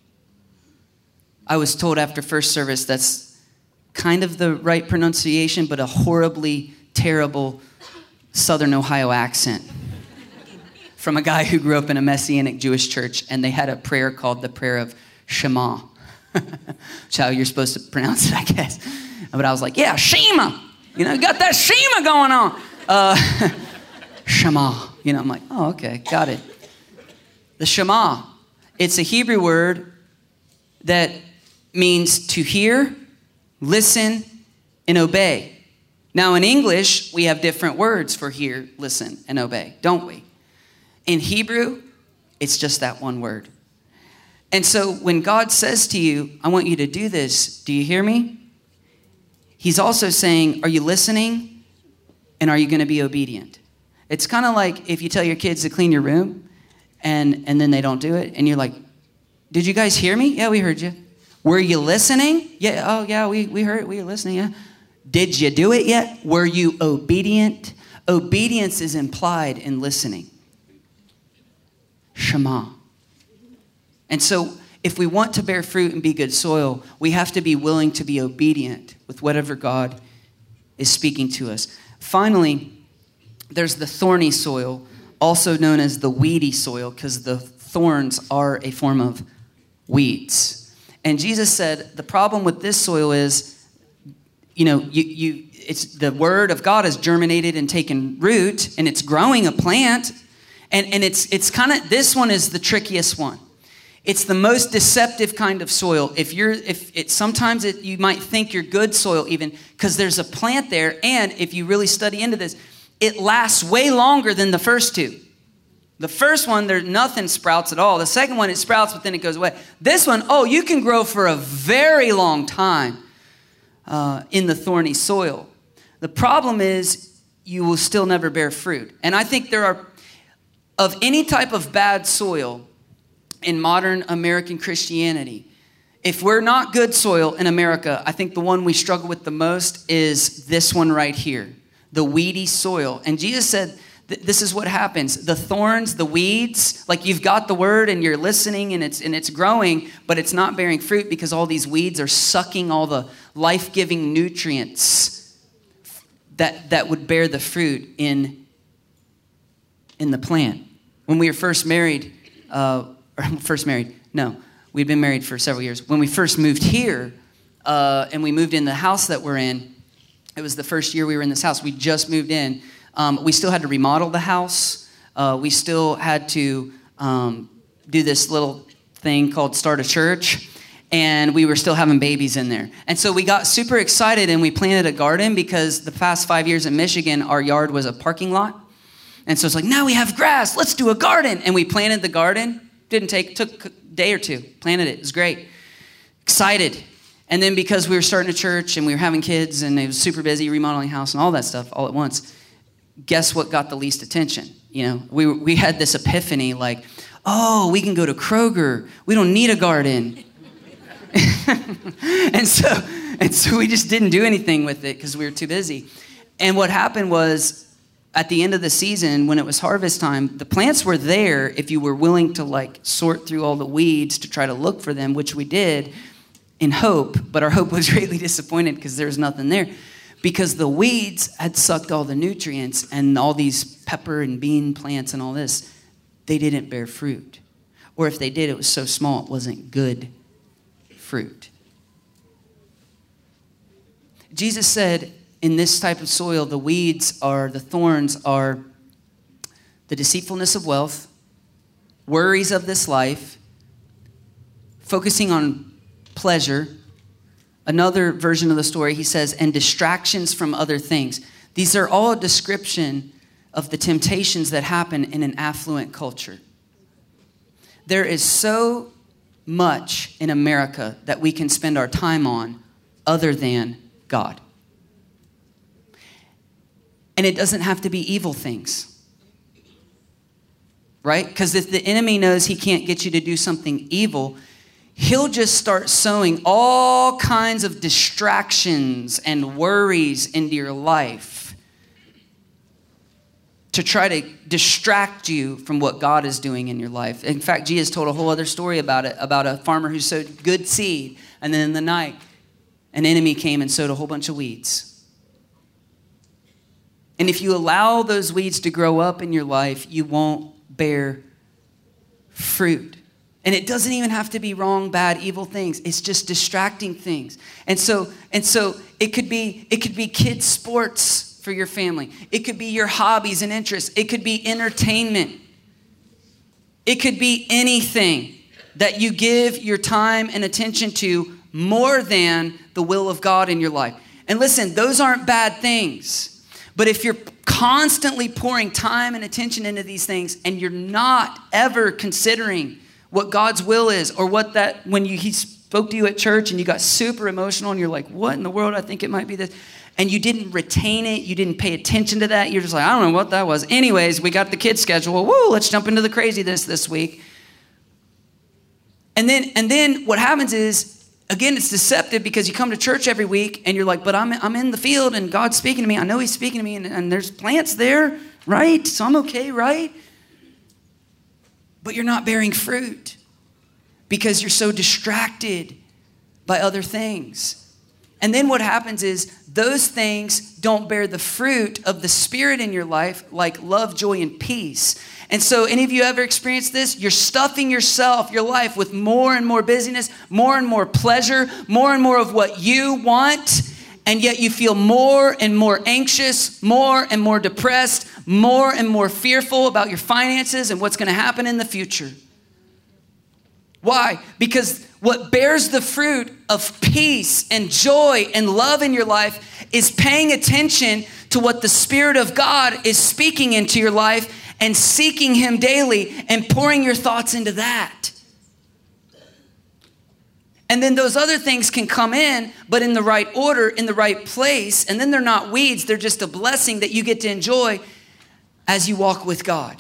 I was told after first service that's kind of the right pronunciation, but a horribly terrible Southern Ohio accent from a guy who grew up in a Messianic Jewish church, and they had a prayer called the prayer of Shema. That's how you're supposed to pronounce it, I guess. But I was like, yeah, Shema. You know, got that Shema going on. Uh, Shema. You know, I'm like, oh, okay, got it. The Shema. It's a Hebrew word that means to hear, listen, and obey. Now, in English, we have different words for hear, listen, and obey, don't we? In Hebrew, it's just that one word. And so when God says to you, I want you to do this, do you hear me? He's also saying, are you listening? And are you going to be obedient? It's kind of like if you tell your kids to clean your room and, and then they don't do it. And you're like, did you guys hear me? Yeah, we heard you. Were you listening? Yeah, oh yeah, we, we heard, we were listening, yeah. Did you do it yet? Were you obedient? Obedience is implied in listening. Shema. And so if we want to bear fruit and be good soil, we have to be willing to be obedient with whatever God is speaking to us. Finally, there's the thorny soil, also known as the weedy soil, because the thorns are a form of weeds. And Jesus said the problem with this soil is, you know, you you it's the word of God has germinated and taken root, and it's growing a plant, and and it's it's kind of, this one is the trickiest one. It's the most deceptive kind of soil. If you're, if it sometimes it, you might think you're good soil even because there's a plant there, and if you really study into this, it lasts way longer than the first two. The first one, there's nothing sprouts at all. The second one, it sprouts, but then it goes away. This one, oh, you can grow for a very long time uh, in the thorny soil. The problem is you will still never bear fruit. And I think there are, of any type of bad soil in modern American Christianity, if we're not good soil in America, I think the one we struggle with the most is this one right here, the weedy soil. And Jesus said, th- this is what happens. The thorns, the weeds, like you've got the word and you're listening and it's and it's growing, but it's not bearing fruit because all these weeds are sucking all the life-giving nutrients that, that would bear the fruit in, in the plant. When we were first married, uh, or first married, no, we'd been married for several years. When we first moved here, uh, and we moved in the house that we're in, it was the first year we were in this house. We just moved in. Um, we still had to remodel the house. Uh, we still had to um, do this little thing called start a church. And we were still having babies in there. And so we got super excited and we planted a garden because the past five years in Michigan, our yard was a parking lot. And so it's like, now we have grass, let's do a garden. And we planted the garden. Didn't take, took a day or two, planted it. It was great. Excited. And then because we were starting a church and we were having kids and it was super busy remodeling house and all that stuff all at once, guess what got the least attention? You know, we we had this epiphany like, oh, we can go to Kroger. We don't need a garden. and so and so we just didn't do anything with it because we were too busy. And what happened was, at the end of the season, when it was harvest time, the plants were there if you were willing to like sort through all the weeds to try to look for them, which we did in hope, but our hope was greatly disappointed because there was nothing there because the weeds had sucked all the nutrients, and all these pepper and bean plants and all this, they didn't bear fruit. Or if they did, it was so small, it wasn't good fruit. Jesus said, in this type of soil, the weeds are, the thorns are the deceitfulness of wealth, worries of this life, focusing on pleasure. Another version of the story, he says, and distractions from other things. These are all a description of the temptations that happen in an affluent culture. There is so much in America that we can spend our time on other than God. And it doesn't have to be evil things, right? Because if the enemy knows he can't get you to do something evil, he'll just start sowing all kinds of distractions and worries into your life to try to distract you from what God is doing in your life. In fact, Jesus told a whole other story about it, about a farmer who sowed good seed, and then in the night, an enemy came and sowed a whole bunch of weeds. And if you allow those weeds to grow up in your life, you won't bear fruit. And it doesn't even have to be wrong, bad, evil things. It's just distracting things. And so, and so it could be, it could be kids' sports for your family. It could be your hobbies and interests. It could be entertainment. It could be anything that you give your time and attention to more than the will of God in your life. And listen, those aren't bad things. But if you're constantly pouring time and attention into these things and you're not ever considering what God's will is, or what that, when you, he spoke to you at church and you got super emotional and you're like, what in the world? I think it might be this. And you didn't retain it. You didn't pay attention to that. You're just like, I don't know what that was. Anyways, we got the kids schedule. Woo, let's jump into the craziness this week. And then, and then what happens is, again, it's deceptive because you come to church every week and you're like, but I'm I'm in the field and God's speaking to me. I know he's speaking to me and, and there's plants there, right? So I'm okay, right? But you're not bearing fruit because you're so distracted by other things. And then what happens is those things don't bear the fruit of the Spirit in your life, like love, joy, and peace. And so any of you ever experienced this? You're stuffing yourself, your life, with more and more busyness, more and more pleasure, more and more of what you want, and yet you feel more and more anxious, more and more depressed, more and more fearful about your finances and what's going to happen in the future. Why? Because what bears the fruit of peace and joy and love in your life is paying attention to what the Spirit of God is speaking into your life and seeking Him daily and pouring your thoughts into that. And then those other things can come in, but in the right order, in the right place. And then they're not weeds. They're just a blessing that you get to enjoy as you walk with God.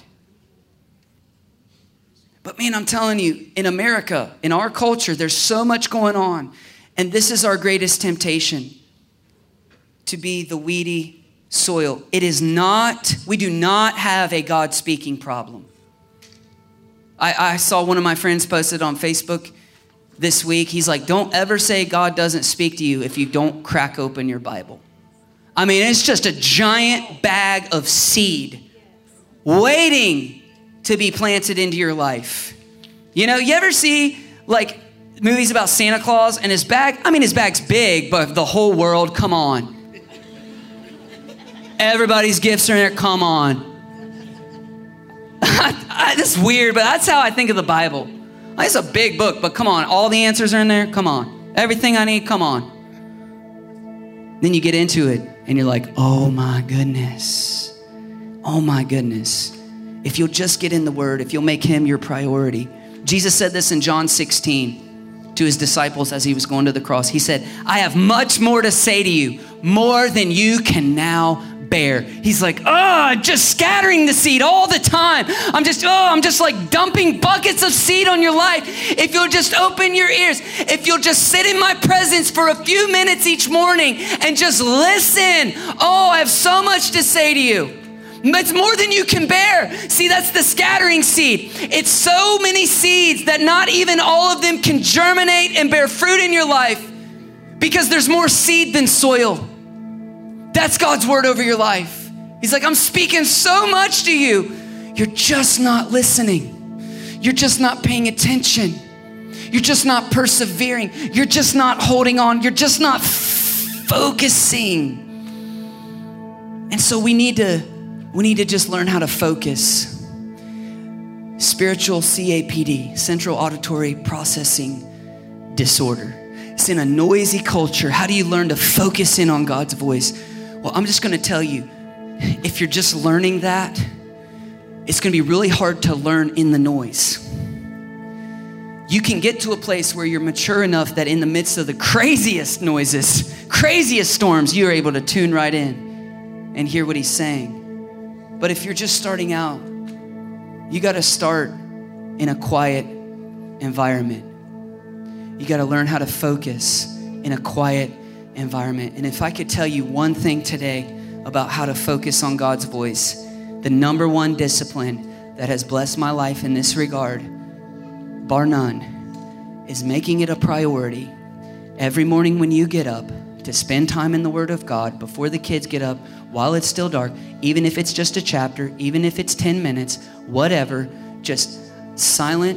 But man, I'm telling you, in America, in our culture, there's so much going on. And this is our greatest temptation, to be the weedy soil. It is not, we do not have a God speaking problem. I, I saw one of my friends posted on Facebook this week. He's like, don't ever say God doesn't speak to you if you don't crack open your Bible. I mean, it's just a giant bag of seed waiting to be planted into your life. You know, you ever see like movies about Santa Claus and his bag? I mean, his bag's big, but the whole world, come on. Everybody's gifts are in there, come on. This is weird, but that's how I think of the Bible. It's a big book, but come on, all the answers are in there, come on. Everything I need, come on. Then you get into it and you're like, oh my goodness. Oh my goodness. If you'll just get in the Word, if you'll make Him your priority. Jesus said this in John sixteen to His disciples as He was going to the cross. He said, I have much more to say to you, more than you can now bear. He's like, oh, I'm just scattering the seed all the time. I'm just, oh, I'm just like dumping buckets of seed on your life. If you'll just open your ears, if you'll just sit in my presence for a few minutes each morning and just listen. Oh, I have so much to say to you. It's more than you can bear. See, that's the scattering seed. It's so many seeds that not even all of them can germinate and bear fruit in your life because there's more seed than soil. That's God's word over your life. He's like, I'm speaking so much to you. You're just not listening. You're just not paying attention. You're just not persevering. You're just not holding on. You're just not f- focusing. And so we need to We need to just learn how to focus. Spiritual C A P D, Central Auditory Processing Disorder. It's in a noisy culture. How do you learn to focus in on God's voice? Well, I'm just gonna tell you, if you're just learning that, it's gonna be really hard to learn in the noise. You can get to a place where you're mature enough that in the midst of the craziest noises, craziest storms, you're able to tune right in and hear what He's saying. But if you're just starting out, you got to start in a quiet environment. You got to learn how to focus in a quiet environment. And if I could tell you one thing today about how to focus on God's voice, the number one discipline that has blessed my life in this regard, bar none, is making it a priority every morning when you get up to spend time in the Word of God before the kids get up, while it's still dark, even if it's just a chapter, even if it's ten minutes, whatever, just silent.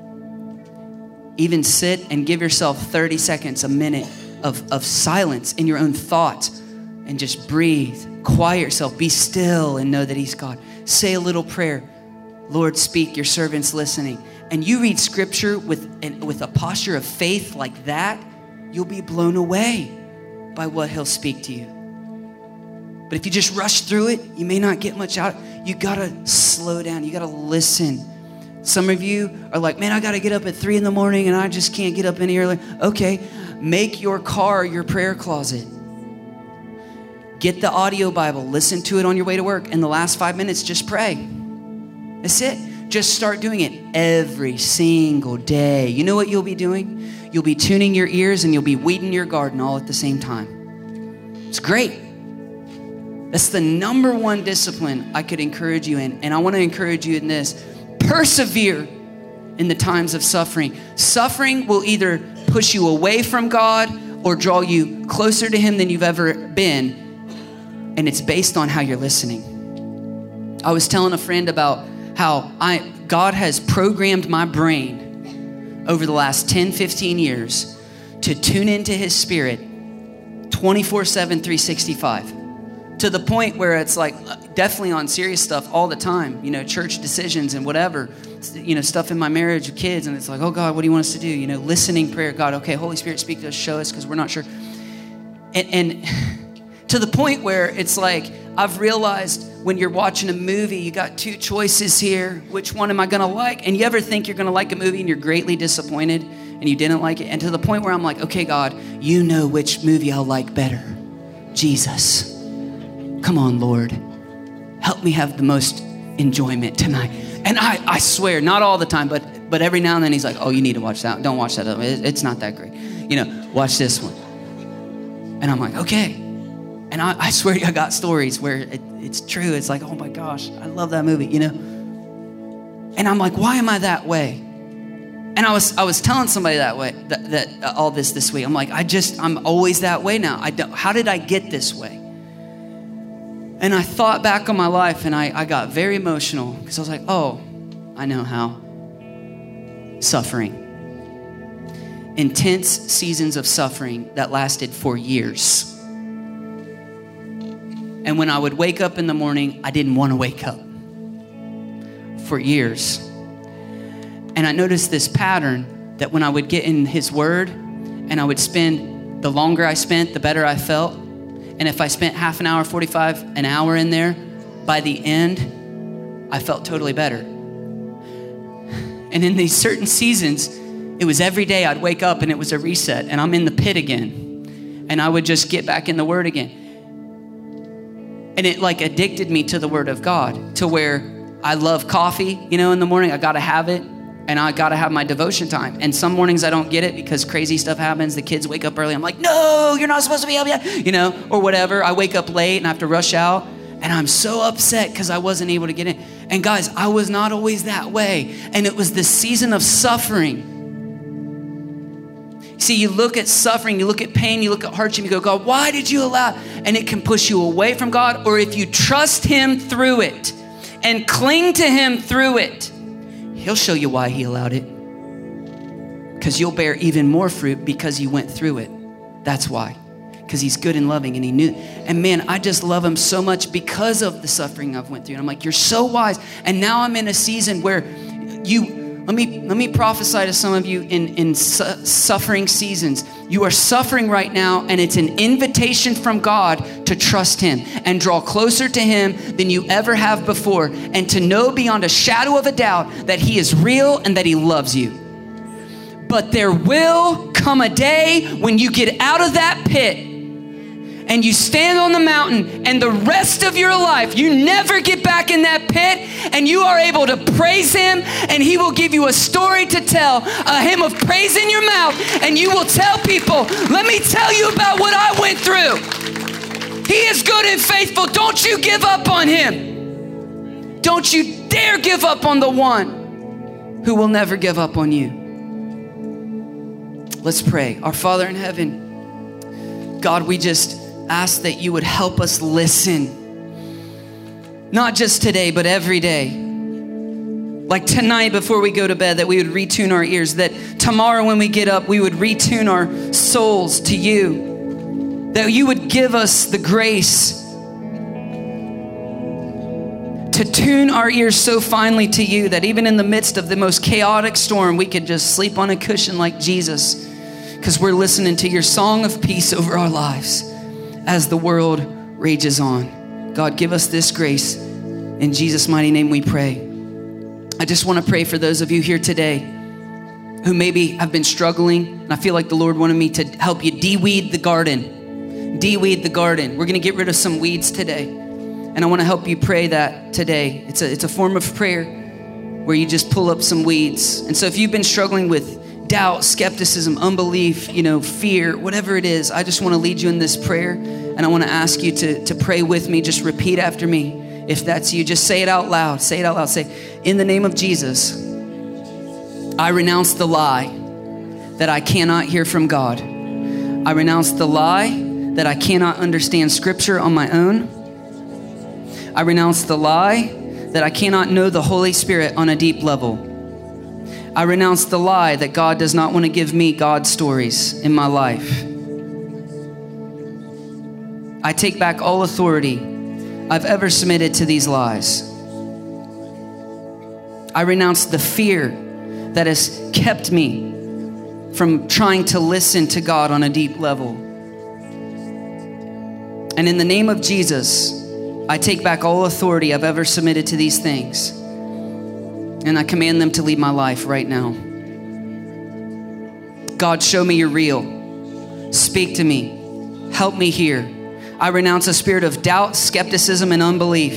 Even sit and give yourself thirty seconds, a minute of, of silence in your own thoughts and just breathe. Quiet yourself, be still and know that He's God. Say a little prayer. Lord, speak, your servant's listening. And you read scripture with, an, with a posture of faith like that, you'll be blown away by what He'll speak to you. But if you just rush through it, you may not get much out. You gotta slow down. You gotta listen. Some of you are like, man, I gotta get up at three in the morning and I just can't get up any earlier. Okay, make your car your prayer closet. Get the audio Bible, listen to it on your way to work. And the last five minutes, just pray. That's it. Just start doing it every single day. You know what you'll be doing? You'll be tuning your ears and you'll be weeding your garden all at the same time. It's great. That's the number one discipline I could encourage you in. And I want to encourage you in this. Persevere in the times of suffering. Suffering will either push you away from God or draw you closer to him than you've ever been. And it's based on how you're listening. I was telling a friend about how I God has programmed my brain over the last ten, fifteen years to tune into his spirit twenty-four seven, three sixty-five. To the point where it's like definitely on serious stuff all the time, you know, church decisions and whatever, you know, stuff in my marriage with kids. And it's like, oh God, what do you want us to do? You know, listening prayer, God, okay, Holy Spirit, speak to us, show us, because we're not sure. And, and to the point where it's like, I've realized when you're watching a movie, you got two choices here. Which one am I gonna like? And you ever think you're gonna like a movie and you're greatly disappointed and you didn't like it? And to the point where I'm like, okay, God, you know which movie I'll like better. Jesus. Come on, Lord, help me have the most enjoyment tonight. And I, I swear, not all the time, but but every now and then he's like, oh, you need to watch that. Don't watch that. It's not that great. You know, watch this one. And I'm like, okay. And I, I swear I got stories where it, it's true. It's like, oh my gosh, I love that movie, you know? And I'm like, why am I that way? And I was I was telling somebody that way, that, that uh, all this this week. I'm like, I just, I'm always that way now. I don't, how did I get this way? And I thought back on my life and I, I got very emotional because I was like, oh, I know how. Suffering. Intense seasons of suffering that lasted for years. And when I would wake up in the morning, I didn't want to wake up for years. And I noticed this pattern that when I would get in his word and I would spend, the longer I spent, the better I felt. And if I spent half an hour, forty-five, an hour in there, by the end, I felt totally better. And in these certain seasons, it was every day I'd wake up and it was a reset and I'm in the pit again. And I would just get back in the word again. And it like addicted me to the word of God to where I love coffee, you know, in the morning, I gotta have it. And I gotta have my devotion time. And some mornings I don't get it because crazy stuff happens. The kids wake up early. I'm like, no, you're not supposed to be up yet, you know, or whatever. I wake up late and I have to rush out. And I'm so upset because I wasn't able to get in. And guys, I was not always that way. And it was this season of suffering. See, you look at suffering, you look at pain, you look at hardship, you go, God, why did you allow? And it can push you away from God. Or if you trust him through it and cling to him through it, he'll show you why he allowed it. Because you'll bear even more fruit because you went through it. That's why. Because he's good and loving and he knew. And man, I just love him so much because of the suffering I've went through. And I'm like, you're so wise. And now I'm in a season where you, let me let me prophesy to some of you in, in su- suffering seasons. You are suffering right now and it's an invitation from God to trust him and draw closer to him than you ever have before. And to know beyond a shadow of a doubt that he is real and that he loves you. But there will come a day when you get out of that pit and you stand on the mountain and the rest of your life, you never get back in that pit and you are able to praise him and he will give you a story to tell, a hymn of praise in your mouth, and you will tell people, let me tell you about what I went through. He is good and faithful. Don't you give up on him. Don't you dare give up on the one who will never give up on you. Let's pray. Our Father in heaven, God, we just ask that you would help us listen. Not just today, but every day. Like tonight before we go to bed, that we would retune our ears. That tomorrow when we get up, we would retune our souls to you. That you would give us the grace to tune our ears so finely to you that even in the midst of the most chaotic storm, we could just sleep on a cushion like Jesus because we're listening to your song of peace over our lives as the world rages on. God, give us this grace. In Jesus' mighty name we pray. I just want to pray for those of you here today who maybe have been struggling, and I feel like the Lord wanted me to help you de-weed the garden. De-weed the garden. We're going to get rid of some weeds today. And I want to help you pray that today. It's a, it's a form of prayer where you just pull up some weeds. And so if you've been struggling with doubt, skepticism, unbelief, you know, fear, whatever it is, I just want to lead you in this prayer. And I want to ask you to, to pray with me. Just repeat after me. If that's you, just say it out loud. Say it out loud. Say, in the name of Jesus, I renounce the lie that I cannot hear from God. I renounce the lie that I cannot understand Scripture on my own. I renounce the lie that I cannot know the Holy Spirit on a deep level. I renounce the lie that God does not want to give me God stories in my life. I take back all authority I've ever submitted to these lies. I renounce the fear that has kept me from trying to listen to God on a deep level. And in the name of Jesus, I take back all authority I've ever submitted to these things. And I command them to lead my life right now. God, show me you're real. Speak to me. Help me hear. I renounce a spirit of doubt, skepticism, and unbelief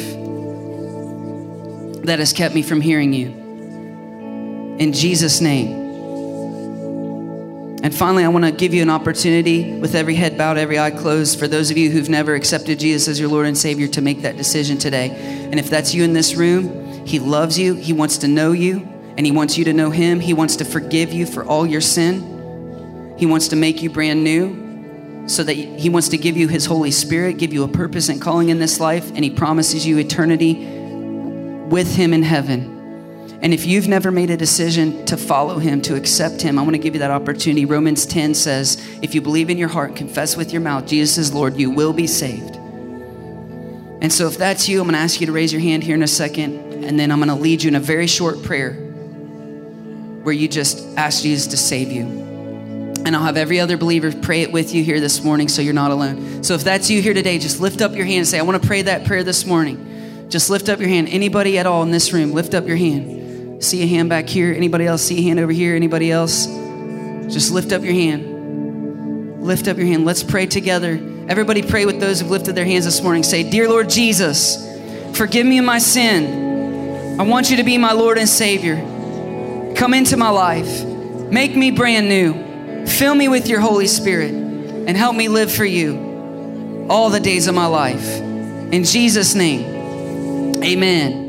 that has kept me from hearing you. In Jesus' name. And finally, I want to give you an opportunity with every head bowed, every eye closed, for those of you who've never accepted Jesus as your Lord and Savior to make that decision today. And if that's you in this room, He loves you. He wants to know you, and He wants you to know Him. He wants to forgive you for all your sin. He wants to make you brand new, so that He wants to give you His Holy Spirit, give you a purpose and calling in this life, and He promises you eternity with Him in heaven. And if you've never made a decision to follow Him, to accept Him, I want to give you that opportunity. Romans ten says, if you believe in your heart, confess with your mouth, Jesus is Lord, you will be saved. And so if that's you, I'm going to ask you to raise your hand here in a second, and then I'm going to lead you in a very short prayer where you just ask Jesus to save you. And I'll have every other believer pray it with you here this morning, so you're not alone. So if that's you here today, just lift up your hand and say, I want to pray that prayer this morning. Just lift up your hand. Anybody at all in this room, lift up your hand. See a hand back here. Anybody else? See a hand over here. Anybody else? Just lift up your hand. Lift up your hand. Let's pray together. Everybody pray with those who've lifted their hands this morning. Say, Dear Lord Jesus, forgive me of my sin. I want you to be my Lord and Savior. Come into my life. Make me brand new. Fill me with your Holy Spirit and help me live for you all the days of my life. In Jesus' name, amen.